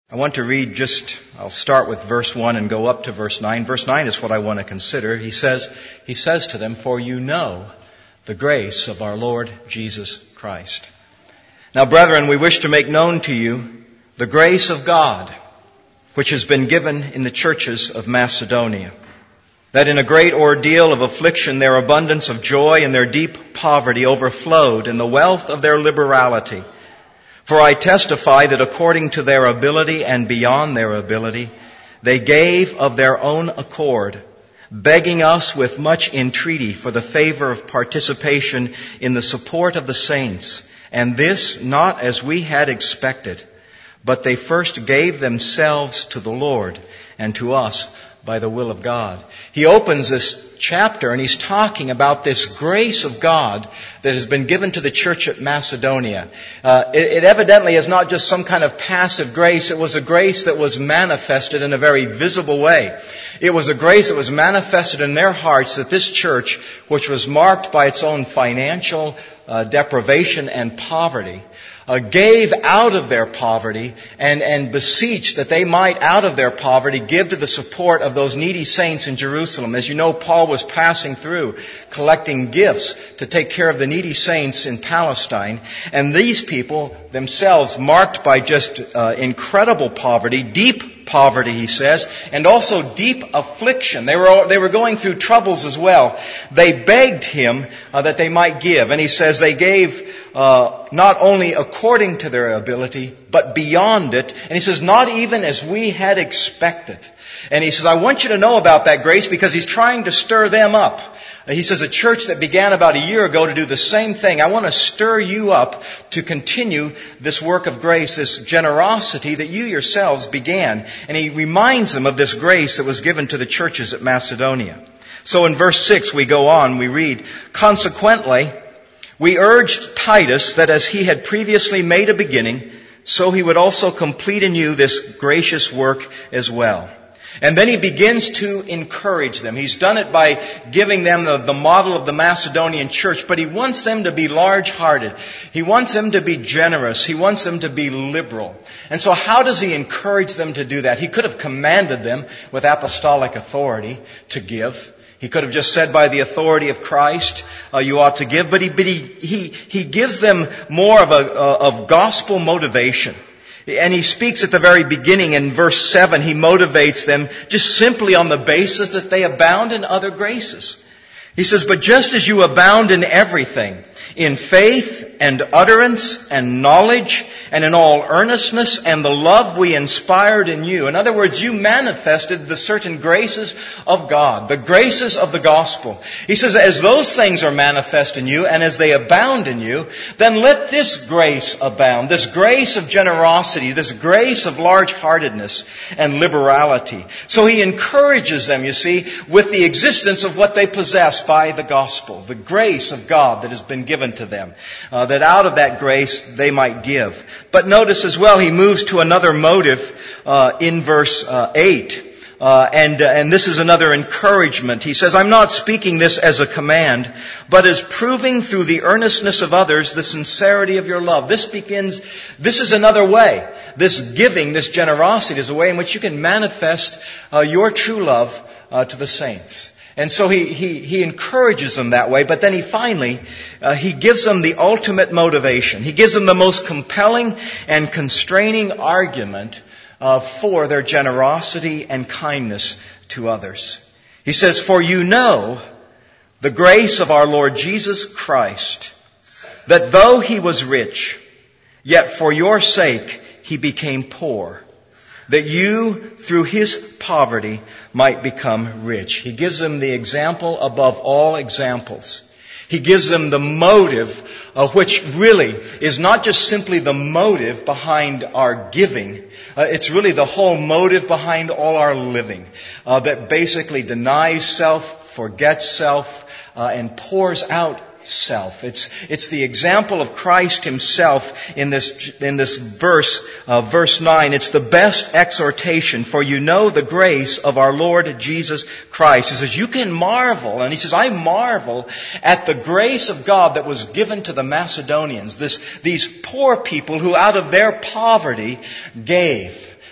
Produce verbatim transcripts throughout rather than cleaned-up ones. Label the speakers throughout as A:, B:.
A: I want to read just, I'll start with verse one and go up to verse nine. Verse nine is what I want to consider. He says, he says to them, "For you know the grace of our Lord Jesus Christ." Now, brethren, we wish to make known to you the grace of God, which has been given in the churches of Macedonia, that in a great ordeal of affliction their abundance of joy and their deep poverty overflowed in the wealth of their liberality. For I testify that according to their ability and beyond their ability, they gave of their own accord, begging us with much entreaty for the favor of participation in the support of the saints, and this not as we had expected, but they first gave themselves to the Lord and to us by the will of God. He opens this chapter and he's talking about this grace of God that has been given to the church at Macedonia. Uh, it, it evidently is not just some kind of passive grace. It was a grace that was manifested in a very visible way. It was a grace that was manifested in their hearts that this church, which was marked by its own financial uh, deprivation and poverty, Uh, gave out of their poverty and, and beseeched that they might, out of their poverty, give to the support of those needy saints in Jerusalem. As you know, Paul was passing through, collecting gifts to take care of the needy saints in Palestine. And these people themselves, marked by just uh, incredible poverty, deep poverty, he says, and also deep affliction. They were they were going through troubles as well. They begged him uh, that they might give. And he says they gave uh, not only according to their ability, but beyond it. And he says, not even as we had expected. And he says, I want you to know about that grace because he's trying to stir them up. He says, a church that began about a year ago to do the same thing, I want to stir you up to continue this work of grace, this generosity that you yourselves began. And he reminds them of this grace that was given to the churches at Macedonia. So in verse six we go on, we read, "Consequently, we urged Titus that as he had previously made a beginning, so he would also complete in you this gracious work as well." And then he begins to encourage them. He's done it by giving them the, the model of the Macedonian church, but he wants them to be large-hearted. He wants them to be generous. He wants them to be liberal. And so how does he encourage them to do that? He could have commanded them with apostolic authority to give. He could have just said by the authority of Christ, uh, you ought to give. But he, but he, he, he gives them more of a, uh, of gospel motivation. And he speaks at the very beginning in verse seven. He motivates them just simply on the basis that they abound in other graces. He says, "But just as you abound in everything, in faith and utterance and knowledge and in all earnestness and the love we inspired in you." In other words, you manifested the certain graces of God, the graces of the gospel. He says, as those things are manifest in you and as they abound in you, then let this grace abound, this grace of generosity, this grace of large-heartedness and liberality. So he encourages them, you see, with the existence of what they possess by the gospel, the grace of God that has been given to them, uh, that out of that grace they might give. But notice as well, he moves to another motive uh, in verse uh, eight. Uh, and, uh, and this is another encouragement. He says, "I'm not speaking this as a command, but as proving through the earnestness of others the sincerity of your love." This begins, this is another way. This giving, this generosity is a way in which you can manifest uh, your true love uh, to the saints. And so he, he, he encourages them that way, but then he finally, uh, he gives them the ultimate motivation. He gives them the most compelling and constraining argument uh, for their generosity and kindness to others. He says, "For you know the grace of our Lord Jesus Christ, that though he was rich, yet for your sake he became poor, that you, through his poverty, might become rich." He gives them the example above all examples. He gives them the motive, uh, which really is not just simply the motive behind our giving. Uh, it's really the whole motive behind all our living, uh, that basically denies self, forgets self, uh, and pours out self. It's it's the example of Christ himself in this in this verse, uh, verse nine. It's the best exhortation, for you know the grace of our Lord Jesus Christ. He says, you can marvel, and he says, I marvel at the grace of God that was given to the Macedonians. This these poor people who out of their poverty gave.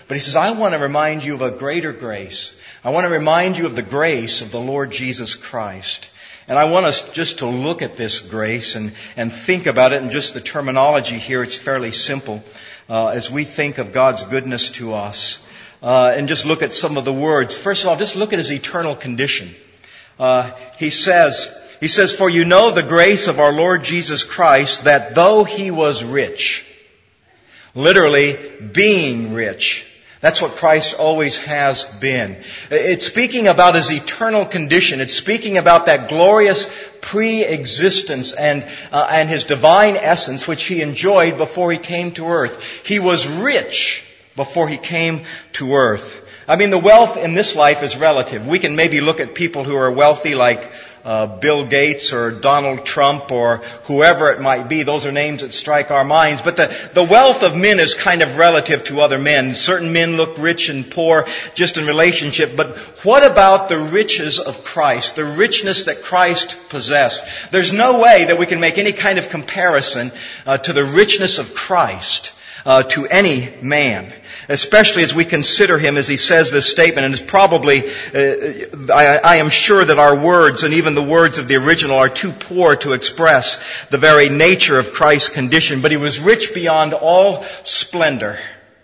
A: But he says, I want to remind you of a greater grace. I want to remind you of the grace of the Lord Jesus Christ. And I want us just to look at this grace and, and think about it. And just the terminology here, it's fairly simple uh, as we think of God's goodness to us. Uh, and just look at some of the words. First of all, just look at His eternal condition. Uh, he says, he says, for you know the grace of our Lord Jesus Christ, that though He was rich, literally being rich, that's what Christ always has been. It's speaking about His eternal condition. It's speaking about that glorious pre-existence and uh, and His divine essence, which He enjoyed before He came to earth. He was rich before He came to earth. I mean, the wealth in this life is relative. We can maybe look at people who are wealthy like uh, Bill Gates or Donald Trump or whoever it might be. Those are names that strike our minds. But the, the wealth of men is kind of relative to other men. Certain men look rich and poor just in relationship. But what about the riches of Christ, the richness that Christ possessed? There's no way that we can make any kind of comparison uh, to the richness of Christ uh, to any man. Especially as we consider Him as He says this statement, and it's probably, uh, I, I am sure that our words and even the words of the original are too poor to express the very nature of Christ's condition. But He was rich beyond all splendor.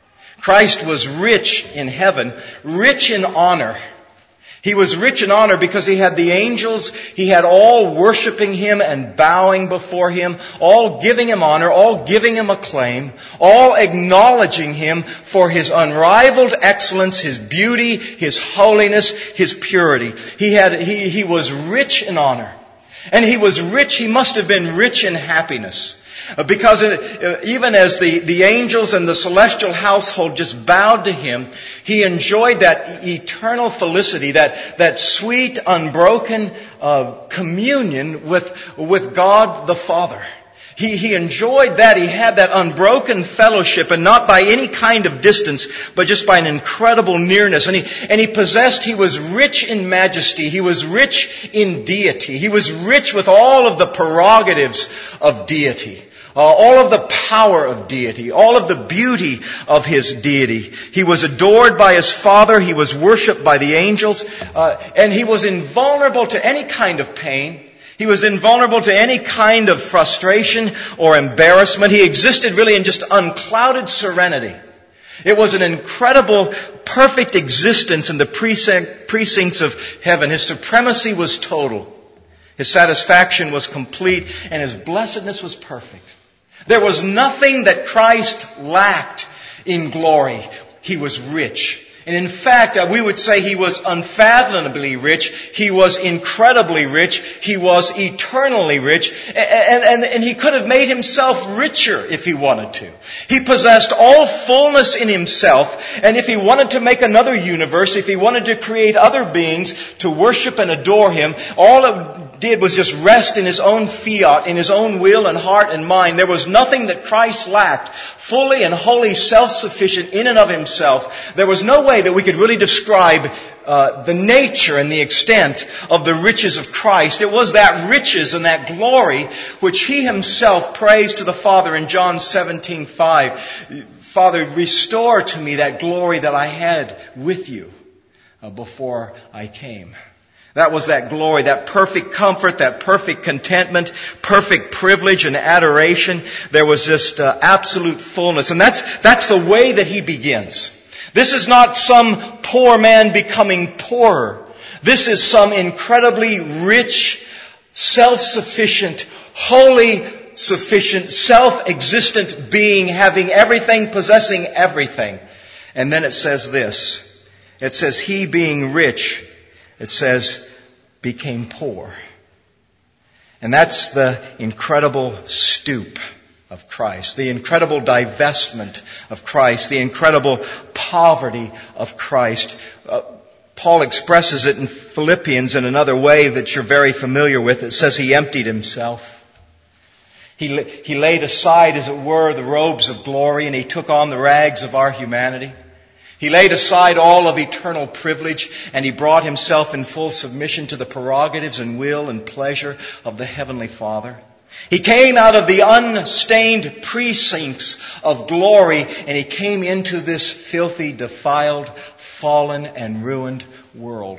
A: Christ was rich in heaven, rich in honor. He was rich in honor because He had the angels, He had all worshiping Him and bowing before Him, all giving Him honor, all giving Him acclaim, all acknowledging Him for His unrivaled excellence, His beauty, His holiness, His purity. He had, he, he was rich in honor. And He was rich, He must have been rich in happiness. Because even as the, the angels and the celestial household just bowed to Him, He enjoyed that eternal felicity, that, that sweet, unbroken uh, communion with, with God the Father. He, he enjoyed that. He had that unbroken fellowship, and not by any kind of distance, but just by an incredible nearness. And he, and he possessed, he was rich in majesty. He was rich in deity. He was rich with all of the prerogatives of deity. Uh, all of the power of deity, all of the beauty of His deity. He was adored by His Father. He was worshipped by the angels. Uh, and He was invulnerable to any kind of pain. He was invulnerable to any kind of frustration or embarrassment. He existed really in just unclouded serenity. It was an incredible, perfect existence in the precinct, precincts of heaven. His supremacy was total. His satisfaction was complete, and His blessedness was perfect. There was nothing that Christ lacked in glory. He was rich. And in fact, we would say He was unfathomably rich. He was incredibly rich. He was eternally rich. And, and, and He could have made Himself richer if He wanted to. He possessed all fullness in Himself. And if He wanted to make another universe, if He wanted to create other beings to worship and adore Him, all it did was just rest in His own fiat, in His own will and heart and mind. There was nothing that Christ lacked. Fully and wholly self-sufficient in and of Himself. There was no way that we could really describe uh, the nature and the extent of the riches of Christ. It was that riches and that glory which He Himself praised to the Father in John seventeen five. Father, restore to me that glory that I had with you uh, before I came. That was that glory, that perfect comfort, that perfect contentment, perfect privilege and adoration. There was just uh, absolute fullness. And that's, that's the way that He begins. This is not some poor man becoming poorer. This is some incredibly rich, self-sufficient, wholly sufficient, self-existent being, having everything, possessing everything. And then it says this. It says, He being rich, it says, became poor. And that's the incredible stoop of Christ, the incredible divestment of Christ, the incredible poverty of Christ. Uh, Paul expresses it in Philippians in another way that you're very familiar with. It says He emptied Himself. He, he laid aside, as it were, the robes of glory, and He took on the rags of our humanity. He laid aside all of eternal privilege, and He brought Himself in full submission to the prerogatives and will and pleasure of the Heavenly Father. He came out of the unstained precincts of glory, and he came into this filthy, defiled, fallen, and ruined world.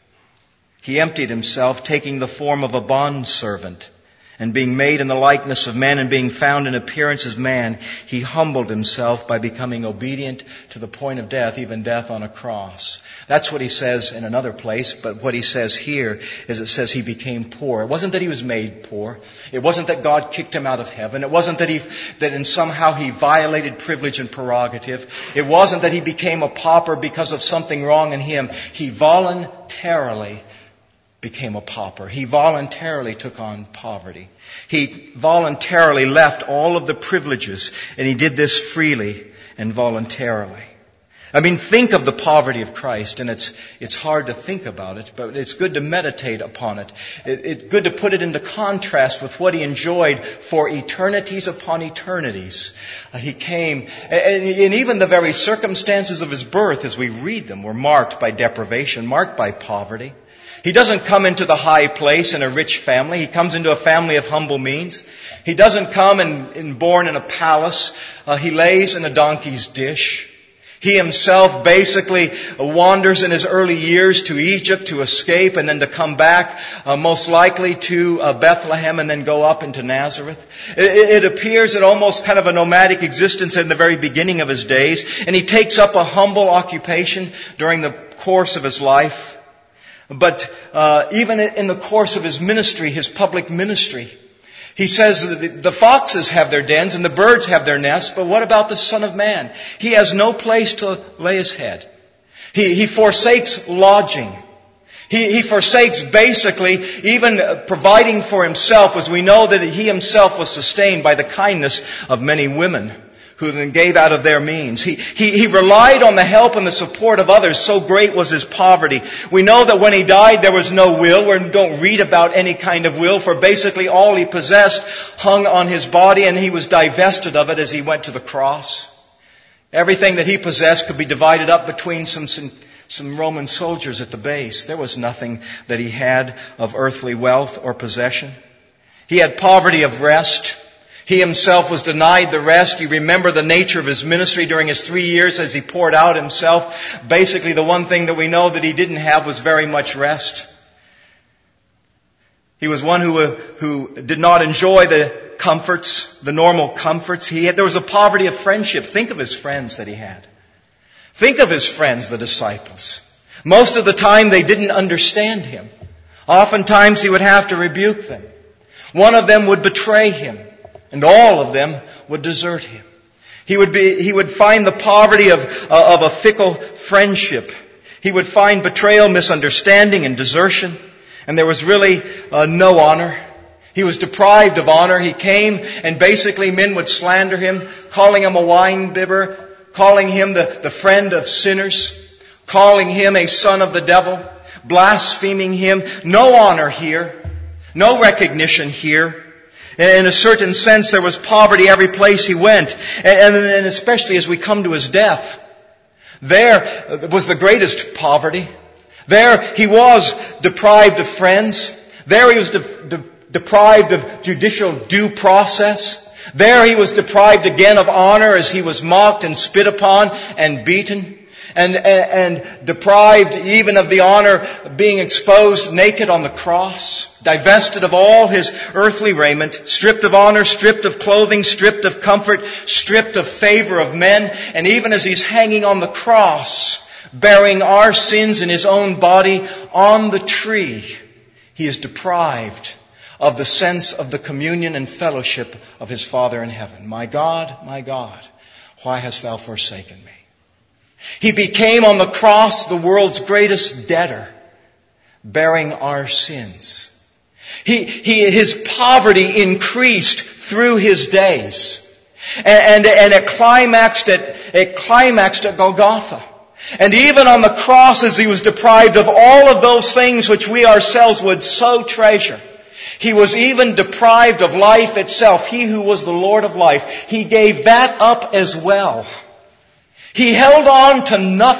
A: He emptied himself, taking the form of a bondservant, and being made in the likeness of man and being found in appearance as man, he humbled himself by becoming obedient to the point of death, even death on a cross. That's what he says in another place, but what he says here is it says he became poor. It wasn't that he was made poor. It wasn't that God kicked him out of heaven. It wasn't that he, that in somehow he violated privilege and prerogative. It wasn't that he became a pauper because of something wrong in him. He voluntarily became a pauper. He voluntarily took on poverty. He voluntarily left all of the privileges, and he did this freely and voluntarily. I mean, think of the poverty of Christ, and it's it's hard to think about it, but it's good to meditate upon it. it. It's good to put it into contrast with what he enjoyed for eternities upon eternities. Uh, he came, and, and even the very circumstances of his birth, as we read them, were marked by deprivation, marked by poverty. He doesn't come into the high place in a rich family. He comes into a family of humble means. He doesn't come and, and born in a palace. Uh, he lays in a donkey's dish. He himself basically wanders in his early years to Egypt to escape and then to come back, uh, most likely to uh, Bethlehem and then go up into Nazareth. It, it appears that almost kind of a nomadic existence in the very beginning of his days. And he takes up a humble occupation during the course of his life. But uh, even in the course of his ministry, his public ministry, he says that the foxes have their dens and the birds have their nests, but what about the Son of Man? He has no place to lay his head. He, he forsakes lodging. He, he forsakes basically even providing for himself, as we know that he himself was sustained by the kindness of many women who then gave out of their means. He, he, he relied on the help and the support of others. So great was his poverty. We know that when he died, there was no will. We don't read about any kind of will, for basically all he possessed hung on his body, and he was divested of it as he went to the cross. Everything that he possessed could be divided up between some, some, some Roman soldiers at the base. There was nothing that he had of earthly wealth or possession. He had poverty of rest. He himself was denied the rest. You remember the nature of his ministry during his three years as he poured out himself. Basically, the one thing that we know that he didn't have was very much rest. He was one who, who did not enjoy the comforts, the normal comforts. He had, there was a poverty of friendship. Think of his friends that he had. Think of his friends, the disciples. Most of the time they didn't understand him. Oftentimes he would have to rebuke them. One of them would betray him. And all of them would desert him. He would be, he would find the poverty of, uh, of a fickle friendship. He would find betrayal, misunderstanding, and desertion. And there was really uh, no honor. He was deprived of honor. He came and basically men would slander him, calling him a wine bibber, calling him the, the friend of sinners, calling him a son of the devil, blaspheming him. No honor here. No recognition here. In a certain sense, there was poverty every place he went. And especially as we come to his death, there was the greatest poverty. There he was deprived of friends. There he was de- de- deprived of judicial due process. There he was deprived again of honor as he was mocked and spit upon and beaten. And, and, and deprived even of the honor of being exposed naked on the cross, divested of all his earthly raiment, stripped of honor, stripped of clothing, stripped of comfort, stripped of favor of men. And even as he's hanging on the cross, bearing our sins in his own body on the tree, he is deprived of the sense of the communion and fellowship of his Father in heaven. My God, my God, why hast thou forsaken me? He became on the cross the world's greatest debtor, bearing our sins. He, he, his poverty increased through his days. And, and, and it climaxed at, it climaxed at Golgotha. And even on the cross, as he was deprived of all of those things which we ourselves would so treasure, he was even deprived of life itself. He who was the Lord of life, he gave that up as well. He held on to nothing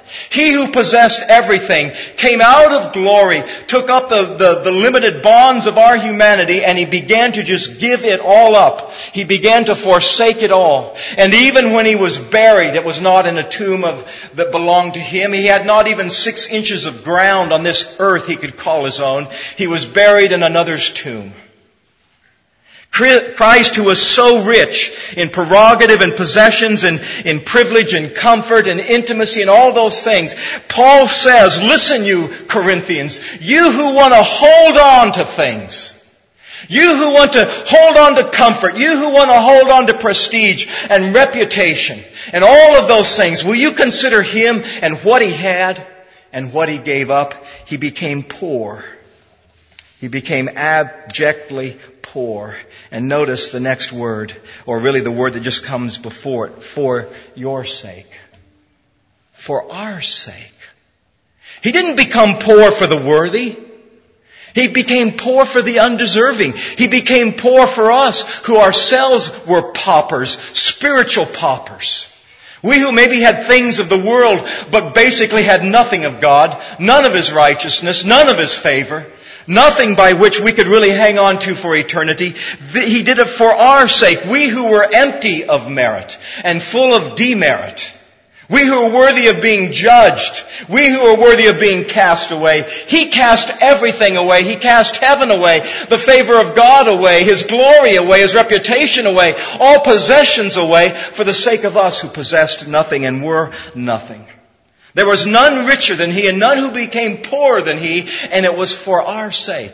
A: He who possessed everything came out of glory, took up the, the, the limited bonds of our humanity, and He began to just give it all up. He began to forsake it all. And even when He was buried, it was not in a tomb of, that belonged to Him. He had not even six inches of ground on this earth He could call His own. He was buried in another's tomb. Christ, who was so rich in prerogative and possessions and in privilege and comfort and intimacy and all those things, Paul says, listen you Corinthians, you who want to hold on to things, you who want to hold on to comfort, you who want to hold on to prestige and reputation and all of those things, will you consider Him and what He had and what He gave up? He became poor. He became abjectly poor. And notice the next word, or really the word that just comes before it, for your sake. For our sake. He didn't become poor for the worthy. He became poor for the undeserving. He became poor for us who ourselves were paupers, spiritual paupers. We who maybe had things of the world, but basically had nothing of God, none of His righteousness, none of His favor. Nothing by which we could really hang on to for eternity. He did it for our sake. We who were empty of merit and full of demerit. We who are worthy of being judged. We who are worthy of being cast away. He cast everything away. He cast heaven away. The favor of God away. His glory away. His reputation away. All possessions away for the sake of us who possessed nothing and were nothing. There was none richer than He and none who became poorer than He, and it was for our sake.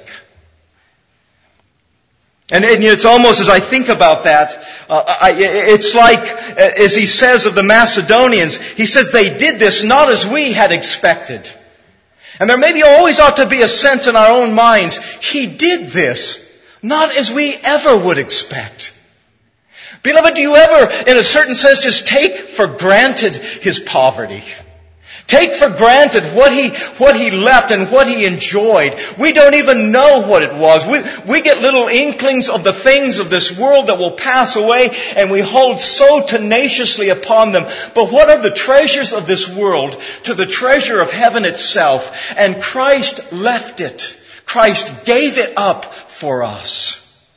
A: And, and it's almost as I think about that, uh, I, it's like, as he says of the Macedonians, he says they did this not as we had expected. And there maybe always ought to be a sense in our own minds, He did this not as we ever would expect. Beloved, do you ever, in a certain sense, just take for granted His poverty? Take for granted what he, what he left and what he enjoyed. We don't even know what it was. We, we get little inklings of the things of this world that will pass away, and we hold so tenaciously upon them. But what are the treasures of this world to the treasure of heaven itself? And Christ left it. Christ gave it up for us.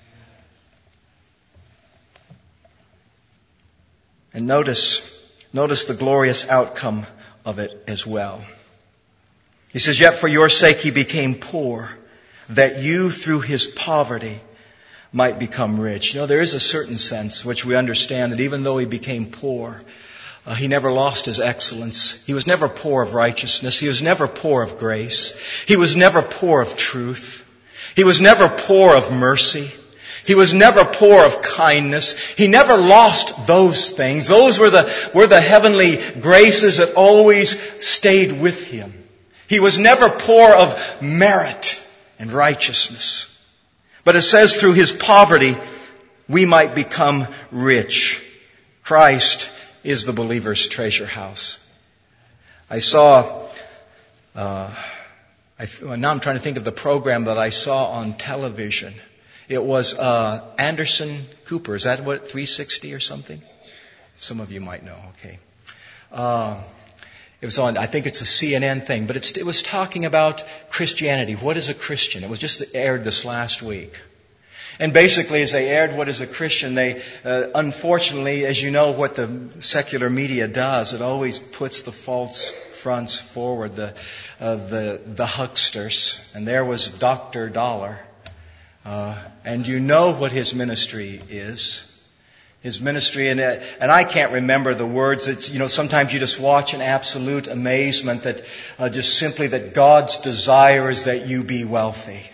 A: And notice, notice the glorious outcome of it as well. He says, yet for your sake He became poor, that you through His poverty might become rich. You know, there is a certain sense which we understand that even though He became poor, uh, He never lost His excellence. He was never poor of righteousness. He was never poor of grace. He was never poor of truth. He was never poor of mercy. He was never poor of kindness. He never lost those things. Those were the, were the heavenly graces that always stayed with Him. He was never poor of merit and righteousness. But it says through His poverty, we might become rich. Christ is the believer's treasure house. I saw, uh, I, now I'm trying to think of the program that I saw on television. It was uh, Anderson Cooper. Is that what, three sixty or something? Some of you might know. Okay. Uh, it was on, I think it's a C N N thing, but it's, it was talking about Christianity. What is a Christian? It was just aired this last week. And basically, as they aired what is a Christian, they, uh, unfortunately, as you know, what the secular media does, it always puts the false fronts forward, the, uh, the, the hucksters. And there was Doctor Dollar. Uh, and you know what his ministry is. His ministry, and, uh, and I can't remember the words. It's, you know, sometimes you just watch in absolute amazement that uh, just simply that God's desire is that you be wealthy.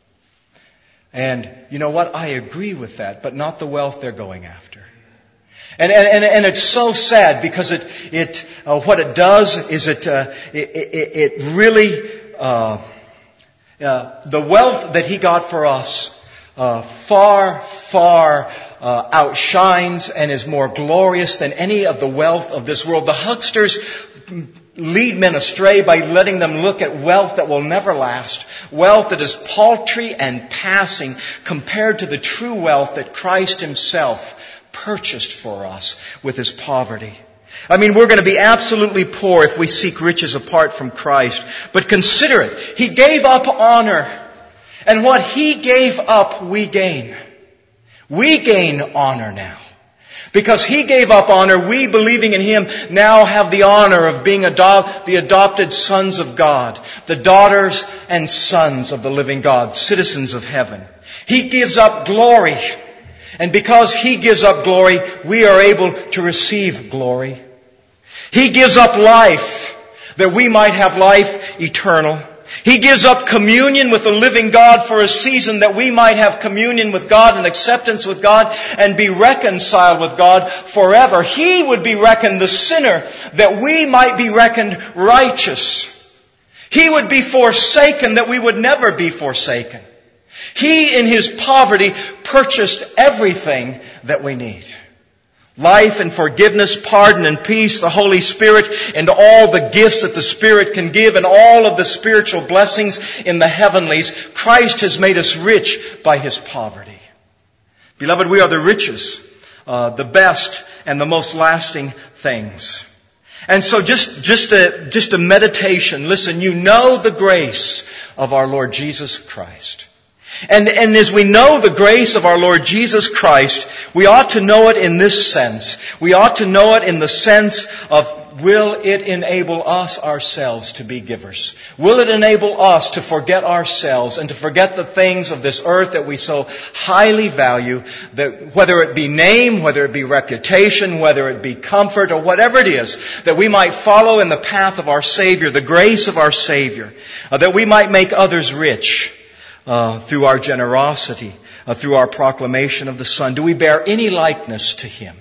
A: And you know what? I agree with that, but not the wealth they're going after. And and and it's so sad because it it uh, what it does is it uh, it, it, it really. Uh, Uh, the wealth that He got for us uh, far, far uh, outshines and is more glorious than any of the wealth of this world. The hucksters lead men astray by letting them look at wealth that will never last, wealth that is paltry and passing compared to the true wealth that Christ Himself purchased for us with His poverty. I mean, we're going to be absolutely poor if we seek riches apart from Christ. But consider it. He gave up honor. And what He gave up, we gain. We gain honor now. Because He gave up honor, we, believing in Him, now have the honor of being ado- the adopted sons of God, the daughters and sons of the living God, citizens of heaven. He gives up glory. And because He gives up glory, we are able to receive glory. He gives up life, that we might have life eternal. He gives up communion with the living God for a season, that we might have communion with God and acceptance with God and be reconciled with God forever. He would be reckoned the sinner, that we might be reckoned righteous. He would be forsaken, that we would never be forsaken. He, in His poverty, purchased everything that we need. Life and forgiveness, pardon and peace, the Holy Spirit, and all the gifts that the Spirit can give, and all of the spiritual blessings in the heavenlies. Christ has made us rich by His poverty. Beloved, we are the richest, uh, the best, and the most lasting things. And so just, just a, just a meditation. Listen, you know the grace of our Lord Jesus Christ. And, and as we know the grace of our Lord Jesus Christ, we ought to know it in this sense. We ought to know it in the sense of, will it enable us ourselves to be givers? Will it enable us to forget ourselves and to forget the things of this earth that we so highly value, that whether it be name, whether it be reputation, whether it be comfort, or whatever it is, that we might follow in the path of our Savior, the grace of our Savior, uh, that we might make others rich. Uh, through our generosity, uh, through our proclamation of the Son? Do we bear any likeness to Him?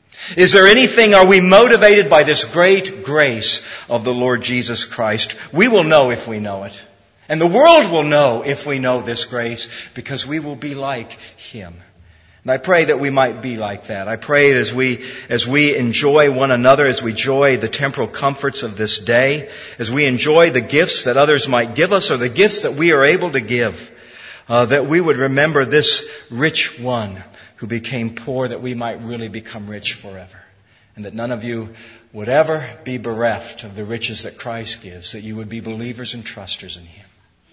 A: Is there anything, are we motivated by this great grace of the Lord Jesus Christ? We will know if we know it. And the world will know if we know this grace, because we will be like Him. And I pray that we might be like that. I pray as we, as we enjoy one another, as we enjoy the temporal comforts of this day, as we enjoy the gifts that others might give us or the gifts that we are able to give, uh, that we would remember this rich one who became poor, that we might really become rich forever. And that none of you would ever be bereft of the riches that Christ gives, that you would be believers and trusters in Him.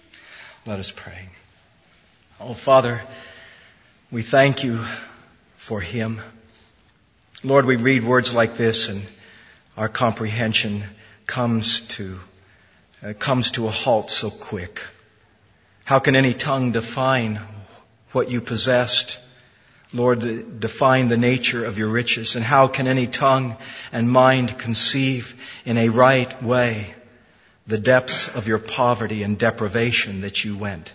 A: Let us pray. Oh, Father, we thank You for Him. Lord, we read words like this and our comprehension comes to, uh, comes to a halt so quick. How can any tongue define what You possessed? Lord, define the nature of Your riches. And how can any tongue and mind conceive in a right way the depths of Your poverty and deprivation that You went,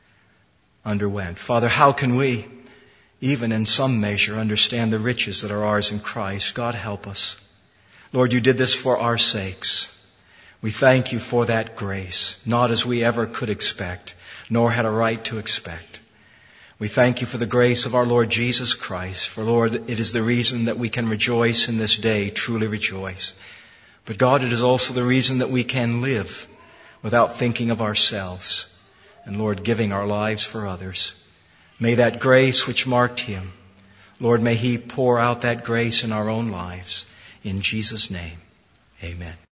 A: underwent? Father, how can we, even in some measure, understand the riches that are ours in Christ? God, help us. Lord, You did this for our sakes. We thank You for that grace, not as we ever could expect, nor had a right to expect. We thank You for the grace of our Lord Jesus Christ. For, Lord, it is the reason that we can rejoice in this day, truly rejoice. But God, it is also the reason that we can live without thinking of ourselves. And Lord, giving our lives for others. May that grace which marked Him, Lord, may He pour out that grace in our own lives. In Jesus' name, amen.